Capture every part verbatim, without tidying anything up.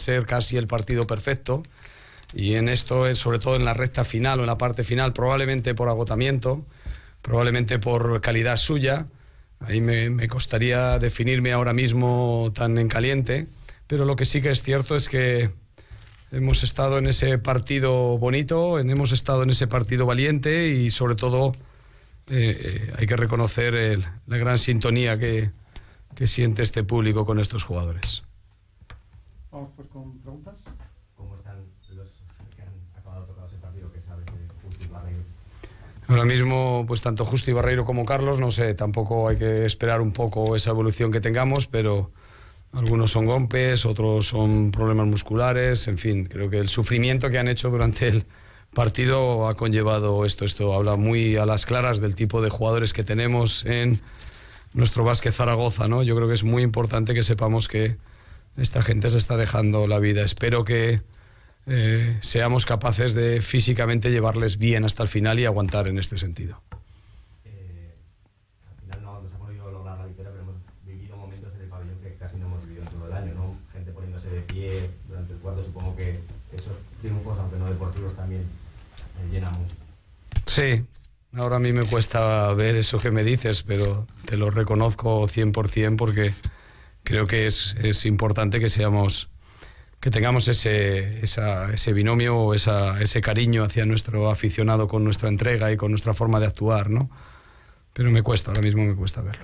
ser casi el partido perfecto, y en esto, sobre todo en la recta final o en la parte final, probablemente por agotamiento, probablemente por calidad suya, ahí me, me costaría definirme ahora mismo tan en caliente, pero lo que sí que es cierto es que hemos estado en ese partido bonito, hemos estado en ese partido valiente y sobre todo eh, eh, hay que reconocer el, la gran sintonía que, que siente este público con estos jugadores. Vamos pues con preguntas. ¿Cómo están los que han acabado tocados el partido? ¿Qué sabes de Justi y Barreiro? Ahora mismo, pues tanto Justi Barreiro como Carlos, no sé, tampoco hay que esperar un poco esa evolución que tengamos, pero algunos son golpes, otros son problemas musculares, en fin, creo que el sufrimiento que han hecho durante el partido ha conllevado esto. Esto habla muy a las claras del tipo de jugadores que tenemos en nuestro Básquet Zaragoza, ¿no? Yo creo que es muy importante que sepamos que esta gente se está dejando la vida. Espero que eh, seamos capaces de físicamente llevarles bien hasta el final y aguantar en este sentido. Eh, al final no nos ha podido lograr la victoria, pero hemos vivido momentos en el pabellón que casi no hemos vivido en todo el año, ¿no? Gente poniéndose de pie durante el cuarto. Supongo que esos triunfos, aunque no deportivos, también eh, llenan mucho. Sí, ahora a mí me cuesta ver eso que me dices, pero te lo reconozco cien por cien porque creo que es, es importante que seamos, que tengamos ese, esa, ese binomio o esa, ese cariño hacia nuestro aficionado con nuestra entrega y con nuestra forma de actuar, ¿no? Pero me cuesta, ahora mismo me cuesta verlo.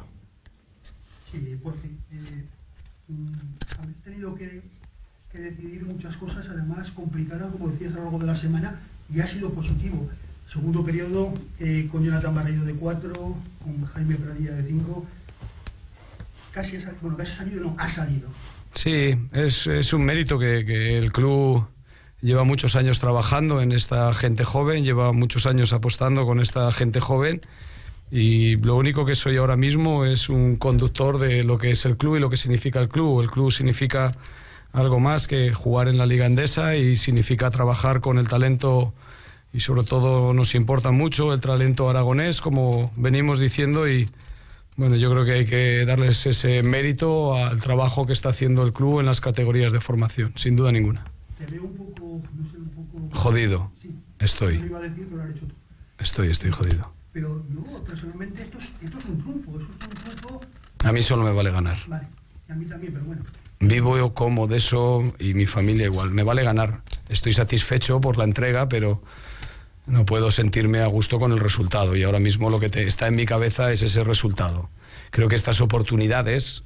Sí, por fin. Eh, habéis tenido que, que decidir muchas cosas, además complicadas, como decías, a lo largo de la semana, y ha sido positivo. Segundo periodo, eh, con Jonathan Barreiro de cuatro, con Jaime Pradilla de cinco. Casi ha salido, bueno, casi ha salido, no, ha salido. Sí, es, es un mérito que, que el club lleva muchos años trabajando en esta gente joven, lleva muchos años apostando con esta gente joven, y lo único que soy ahora mismo es un conductor de lo que es el club y lo que significa el club. El club significa algo más que jugar en la Liga Endesa y significa trabajar con el talento, y sobre todo nos importa mucho el talento aragonés, como venimos diciendo, y bueno, yo creo que hay que darles ese mérito al trabajo que está haciendo el club en las categorías de formación, sin duda ninguna. Te veo un poco, no sé, un poco... Jodido. Sí. Estoy. No lo iba a decir, pero lo has hecho tú. Estoy, estoy jodido. Pero yo, personalmente, esto es, esto es un triunfo, eso es un triunfo... A mí solo me vale ganar. Vale, y a mí también, pero bueno. Vivo yo como de eso y mi familia igual. Me vale ganar. Estoy satisfecho por la entrega, pero no puedo sentirme a gusto con el resultado, y ahora mismo lo que te está en mi cabeza es ese resultado. Creo que estas oportunidades,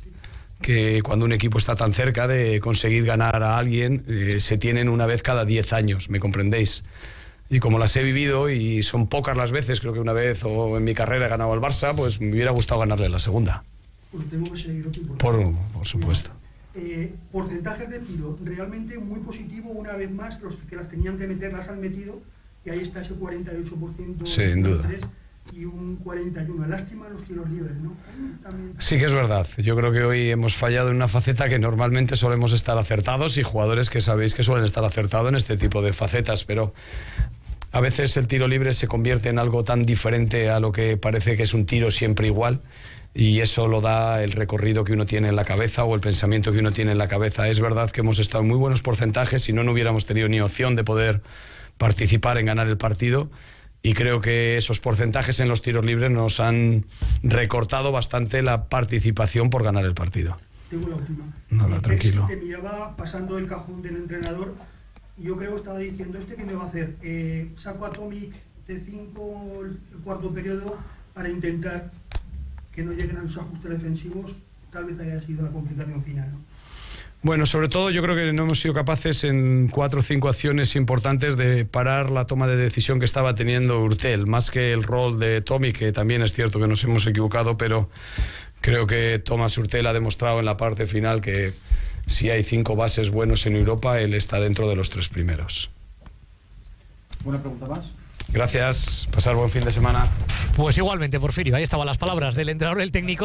que cuando un equipo está tan cerca de conseguir ganar a alguien, eh, se tienen una vez cada diez años, ¿me comprendéis? Y como las he vivido, y son pocas las veces, creo que una vez o en mi carrera he ganado al Barça, pues me hubiera gustado ganarle la segunda. Pues tengo que seguir otro por, por supuesto. Eh, porcentajes de tiro realmente muy positivo, una vez más, los que las tenían que meter las han metido, y ahí está ese cuarenta y ocho por ciento. Sin duda. Y un cuarenta y uno. Lástima los tiros libres, ¿no? También... Sí que es verdad. Yo creo que hoy hemos fallado en una faceta que normalmente solemos estar acertados, y jugadores que sabéis que suelen estar acertados en este tipo de facetas, pero a veces el tiro libre se convierte en algo tan diferente a lo que parece que es un tiro siempre igual, y eso lo da el recorrido que uno tiene en la cabeza o el pensamiento que uno tiene en la cabeza. Es verdad que hemos estado en muy buenos porcentajes, si no, no hubiéramos tenido ni opción de poder participar en ganar el partido, y creo que esos porcentajes en los tiros libres nos han recortado bastante la participación por ganar el partido. Tengo la última. No, no, tranquilo. Te miraba pasando el cajón del entrenador, y yo creo que estaba diciendo, ¿este qué me va a hacer? Eh, saco a Tomic de cinco el cuarto periodo para intentar que no lleguen a los ajustes defensivos. Tal vez haya sido la complicación final, ¿no? Bueno, sobre todo yo creo que no hemos sido capaces en cuatro o cinco acciones importantes de parar la toma de decisión que estaba teniendo Hurtel, más que el rol de Tommy, que también es cierto que nos hemos equivocado, pero creo que Tomás Hurtel ha demostrado en la parte final que si hay cinco bases buenos en Europa, él está dentro de los tres primeros. ¿Una pregunta más? Gracias, pasar buen fin de semana. Pues igualmente, Porfirio, ahí estaban las palabras del entrenador, el técnico.